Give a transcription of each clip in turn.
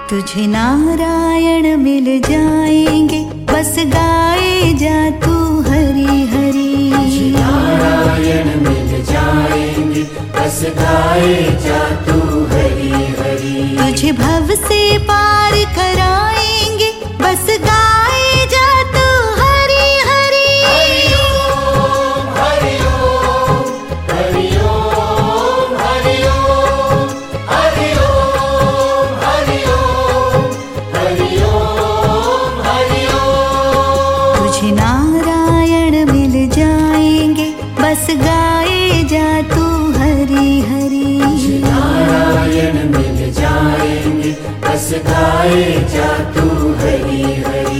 तुझे नारायण मिल जाएंगे, बस गाए जा तू हरि हरि। तुझे नारायण मिल जाएंगे, बस गाए जा तू हरि हरि। तुझे भव से पार कराएंगे, बस गाए जा तू हरि हरि। हरि ओम हरि ओम हरि ओम हरि ओम हरि ओम हरि ओम हरि ओम हरि ओम। तुझे नारायण मिल जाएंगे, बस गाए जा तू हरि हरि। तुझे नारायण मिल जाएंगे, बस गाए जा तू हरि हरि।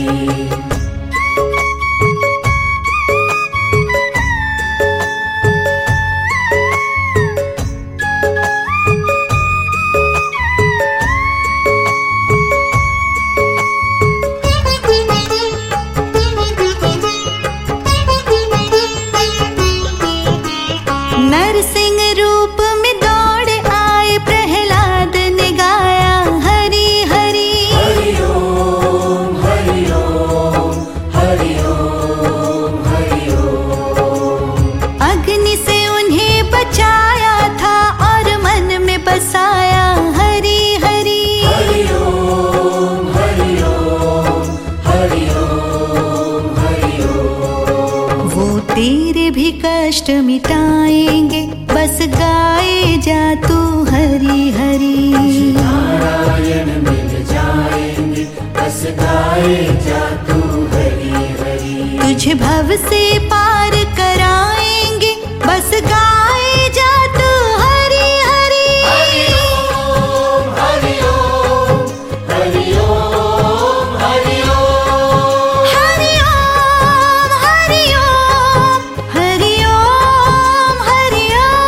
नरसिंह रूप में दौड़ आए प्रहलाद ने गाया हरि हरि। हरि ओम हरि ओम हरि ओम हरि ओम। अग्नि से उन्हें बचाया था और मन में बसाया हरि हरि। हरि ओम हरि ओम हरि ओम हरि ओम। वो तेरे भी कष्ट मिटाएंगे, बस गाए जा तू हरि हरि। नारायण मिल जाएंगे, बस गाए जा तू हरि हरि। तुझे भव से पार कराएंगे, बस गाए जा तू हरि हरि। हरि ओम हरि ओम हरि ओम हरि ओम। हरि ओम हरि ओम हरि ओम हरि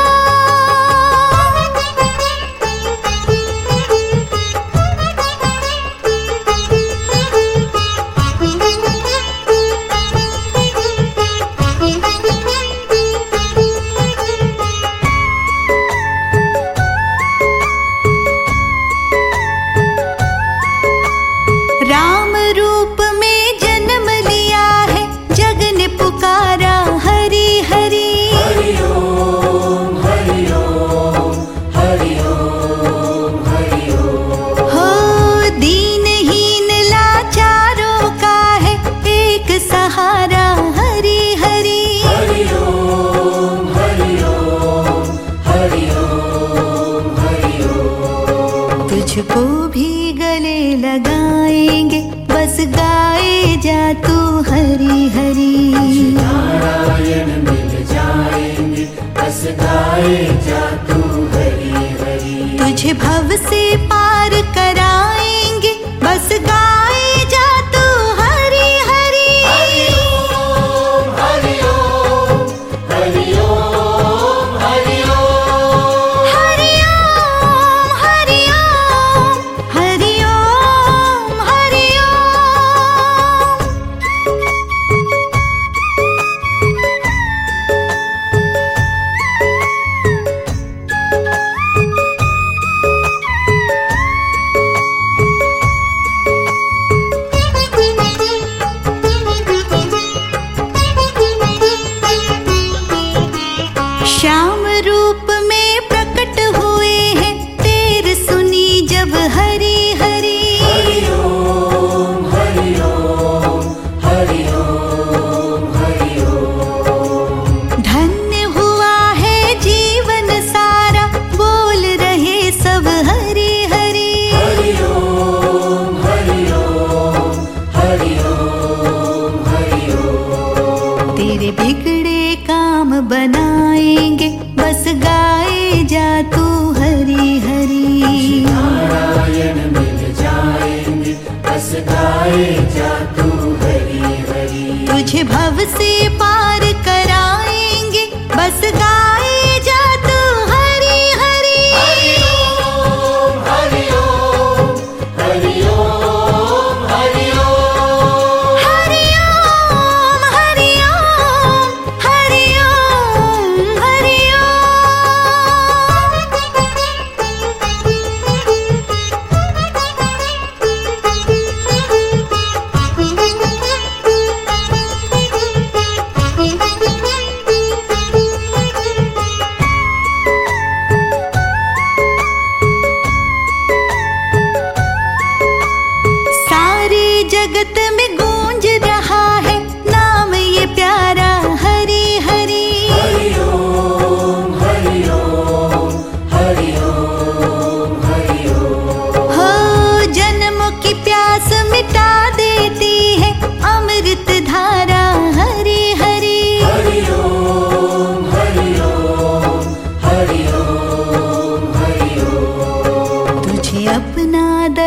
राम रूप में जन्म लिया है, जग ने पुकारा हरि हरि। हरि ओम हरि ओम हरि ओम हरि ओम। हो दीनहीन लाचारों का है एक सहारा हरि हरि। हरि ओम हरि ओम हरि ओम हरि ओम। तुझको भी गले लगाएंगे, बस गाए जा तू हरि हरि। नारायण मिल जाएंगे, बस गाए जा तू हरि हरि। तुझे भव से पार कराएंगे, बस गाए जा तू हरि हरि। हरि ओम हरि ओम हरि ओम हरि ओम। हरि ओम हरि ओम हरि ओम हरि ओम।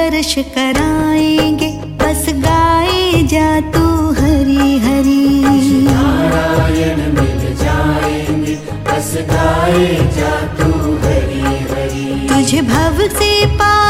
दर्श कराएंगे, बस गाए जा तू हरि हरि। नारायण मिल जाएंगे, बस गाए जा तू हरि हरि। तुझे भव से पार